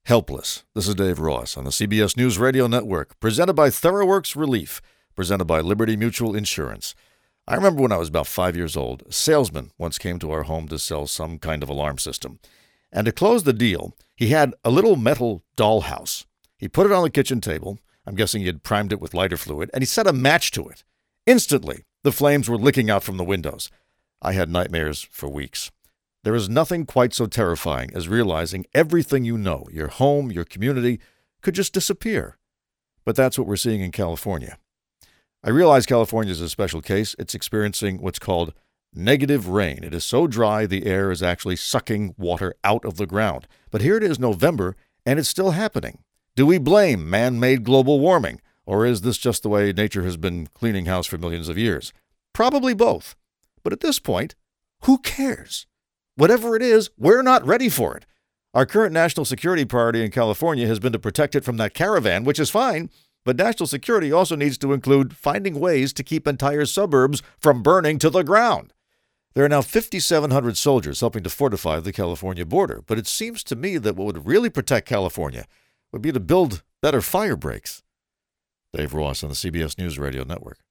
Helpless. This is Dave Ross on the CBS News Radio Network, presented by TheraWorks Relief, presented by Liberty Mutual Insurance. I remember when I was about 5 years old, a salesman once came to our home to sell some kind of alarm system. And to close the deal, he had a little metal dollhouse. He put it on the kitchen table. I'm guessing he had primed it with lighter fluid, and he set a match to it. Instantly, the flames were licking out from the windows. I had nightmares for weeks. There is nothing quite so terrifying as realizing everything you know, your home, your community, could just disappear. But that's what we're seeing in California. I realize California is a special case. It's experiencing what's called negative rain. It is so dry the air is actually sucking water out of the ground. But here it is November, and it's still happening. Do we blame man-made global warming, or is this just the way nature has been cleaning house for millions of years? Probably both. But at this point, who cares? Whatever it is, we're not ready for it. Our current national security priority in California has been to protect it from that caravan, which is fine, but national security also needs to include finding ways to keep entire suburbs from burning to the ground. There are now 5,700 soldiers helping to fortify the California border, but it seems to me that what would really protect California would be to build better fire breaks. Dave Ross on the CBS News Radio Network.